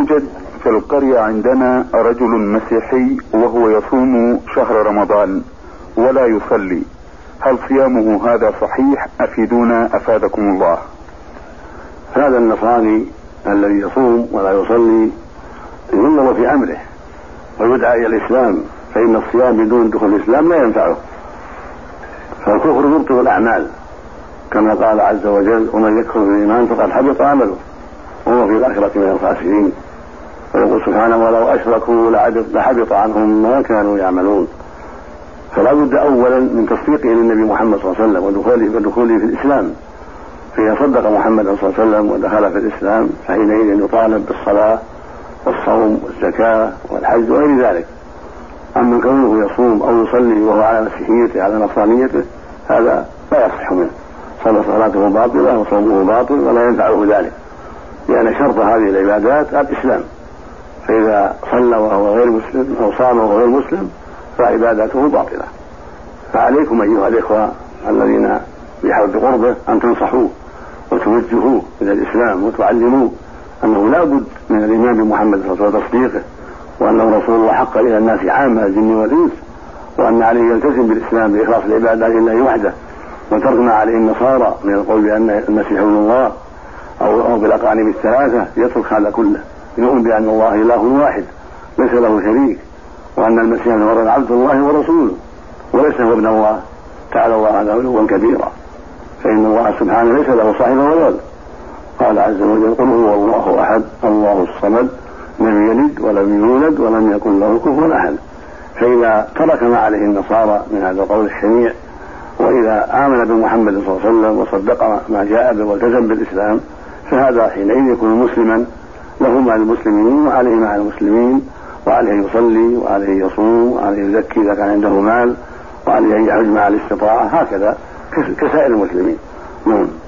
يوجد في القرية عندنا رجل مسيحي وهو يصوم شهر رمضان ولا يصلي، هل صيامه هذا صحيح؟ أفيدونا أفادكم الله. هذا النصراني الذي يصوم ولا يصلي ينظر في أمره ويدعى إلى الإسلام، فإن الصيام بدون دخول الإسلام لا ينفعه، فالكفر يبطل الأعمال كما قال عز وجل: ومن يكفر بالإيمان فقد حبط عمله وهو في الآخرة من الخاسرين. ويقول سبحانه: ولو أشركوا لحبط عنهم ما كانوا يعملون. فلا بد أولا من تصديقه للنبي محمد صلى الله عليه وسلم ودخوله في الإسلام، فإذا صدق محمد صلى الله عليه وسلم ودخل في الإسلام فحينئذ يطالب بالصلاة والصوم والزكاة والحج وغير ذلك. أما كونه يصوم أو يصلي وهو على مسيحيته على نصرانيته هذا لا يصح منه، صلاته باطلة وصومه باطل ولا ينفعه ذلك، لأن شرط هذه العبادات الإسلام، فإذا صلى وهو غير مسلم أو صام وهو غير مسلم فعبادته باطلة. فعليكم أيها الإخوة الذين بحول قربه أن تنصحوه وتوجهوه إلى الإسلام وتعلموه أنه لا بد من الإيمان بمحمد صلى الله عليه وسلم وتصديقه، وأنه رسول الله حق إلى الناس عامة الجن والإنس، وأن عليه يلتزم بالإسلام بإخلاص العبادة لله وحده، وترك ما عليه النصارى من القول بأن المسيح ابن الله أو بالأقانيم الثلاثة، يترك هذا كله، يؤمن بأن الله إله واحد ليس له شريك، وأن المسيح ابن مريم عبد الله ورسوله وليس هو ابن الله، تعالى الله عنه علوا كبيرا، فإن الله سبحانه ليس له صاحب ولا ولد. قال عز وجل: قل هو الله أحد الله الصمد لم يلد ولم يولد ولم يكن له كفوا أحد. فإذا ترك ما عليه النصارى من هذا القول الشنيع، وإذا آمن بمحمد صلى الله عليه وسلم وصدق ما جاء به والتزم بالإسلام، فهذا حينئذ يكون مسلما، له مع المسلمين وعليه مع المسلمين، وعليه يصلي وعليه يصوم وعليه يزكي إذا كان عنده مال، وعليه يحج مع الاستطاعة، هكذا كسائر المسلمين.